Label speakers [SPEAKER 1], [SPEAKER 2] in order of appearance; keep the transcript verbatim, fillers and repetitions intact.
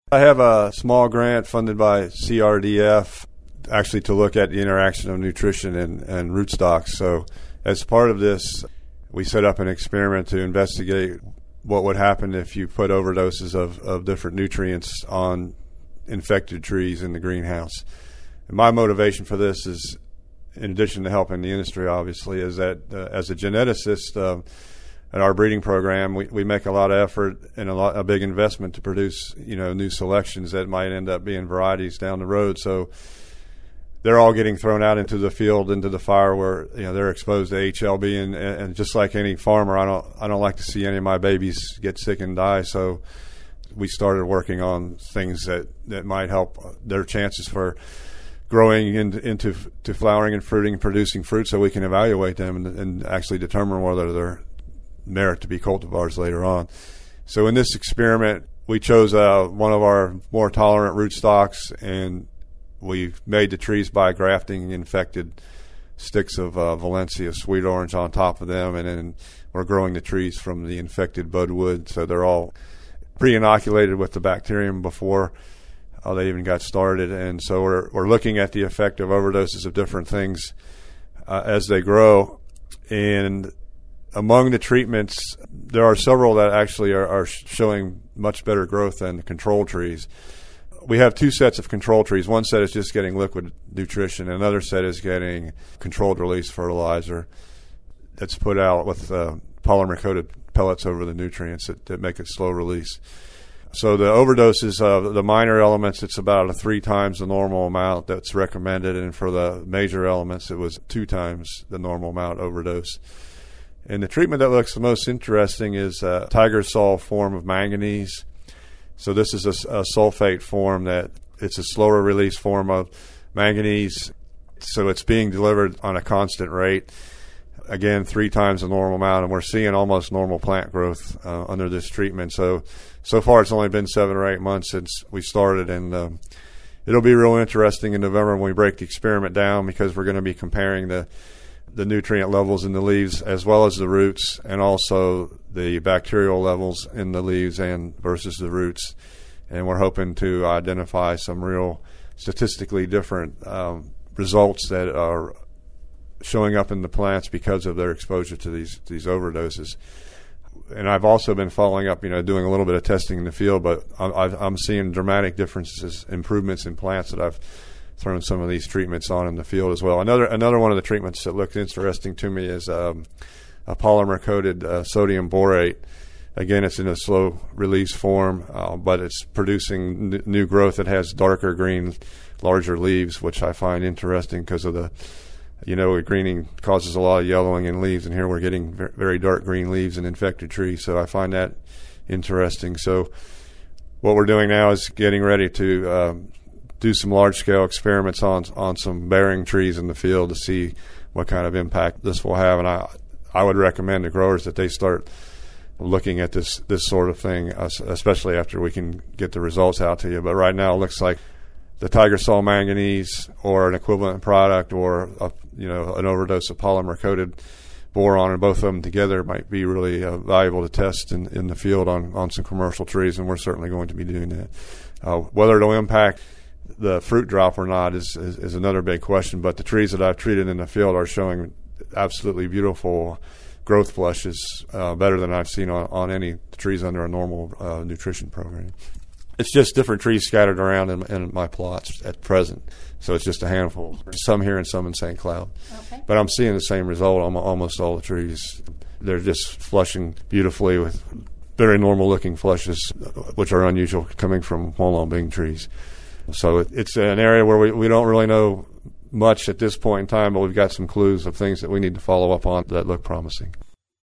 [SPEAKER 1] I have a small grant funded by C R D F actually to look at the interaction of nutrition and, and rootstocks. So as part of this, we set up an experiment to investigate what would happen if you put overdoses of, of different nutrients on infected trees in the greenhouse. And my motivation for this is, in addition to helping the industry, obviously, is that uh, as a geneticist uh, at our breeding program, we, we make a lot of effort and a, lot, a big investment to produce, you know, new selections that might end up being varieties down the road. So they're all getting thrown out into the field, into the fire, where you know they're exposed to H L B, and, and just like any farmer, I don't I don't like to see any of my babies get sick and die. So we started working on things that, that might help their chances for growing into, into to flowering and fruiting and producing fruit, so we can evaluate them and, and actually determine whether they're merit to be cultivars later on. So in this experiment, we chose uh, one of our more tolerant rootstocks, and we made the trees by grafting infected sticks of uh, Valencia sweet orange on top of them, and then we're growing the trees from the infected budwood, so they're all pre-inoculated with the bacterium before uh, they even got started. And so we're we're looking at the effect of overdoses of different things uh, as they grow. And among the treatments, there are several that actually are, are showing much better growth than the control trees. We have two sets of control trees. One set is just getting liquid nutrition, and another set is getting controlled release fertilizer that's put out with uh, polymer-coated pellets over the nutrients that, that make it slow release. So the overdoses of the minor elements, it's about a three times the normal amount that's recommended, and for the major elements, it was two times the normal amount overdose. And the treatment that looks the most interesting is a Tigersol form of manganese. So this is a, a sulfate form that it's a slower release form of manganese. So it's being delivered on a constant rate. Again, three times the normal amount, and we're seeing almost normal plant growth uh, under this treatment. So, so far it's only been seven or eight months since we started, and um, it'll be real interesting in November when we break the experiment down, because we're going to be comparing the the nutrient levels in the leaves as well as the roots, and also the bacterial levels in the leaves and versus the roots. And we're hoping to identify some real statistically different um, results that are showing up in the plants because of their exposure to these these overdoses. And I've also been following up, you know, doing a little bit of testing in the field, but I'm, I'm seeing dramatic differences, improvements in plants that I've thrown some of these treatments on in the field as well. Another another one of the treatments that looked interesting to me is um, a polymer-coated uh, sodium borate. Again, it's in a slow release form, uh, but it's producing n- new growth that has darker green, larger leaves, which I find interesting because of the, you know, greening causes a lot of yellowing in leaves, and here we're getting ver- very dark green leaves in infected trees. So I find that interesting. So what we're doing now is getting ready to um, do some large-scale experiments on on some bearing trees in the field to see what kind of impact this will have. And I I would recommend to growers that they start looking at this this sort of thing, especially after we can get the results out to you. But right now it looks like the Tigersol manganese or an equivalent product, or a, you know an overdose of polymer-coated boron, and both of them together might be really uh, valuable to test in, in the field on, on some commercial trees, and we're certainly going to be doing that. Uh, whether it'll impact the fruit drop or not is, is, is another big question, but the trees that I've treated in the field are showing absolutely beautiful growth flushes, uh, better than I've seen on, on any trees under a normal uh, nutrition program. It's just different trees scattered around in, in my plots at present, so it's just a handful. Some here and some in Saint Cloud. Okay. But I'm seeing the same result on almost all the trees. They're just flushing beautifully with very normal-looking flushes, which are unusual coming from Huanglong Bing trees. So it, it's an area where we, we don't really know much at this point in time, but we've got some clues of things that we need to follow up on that look promising.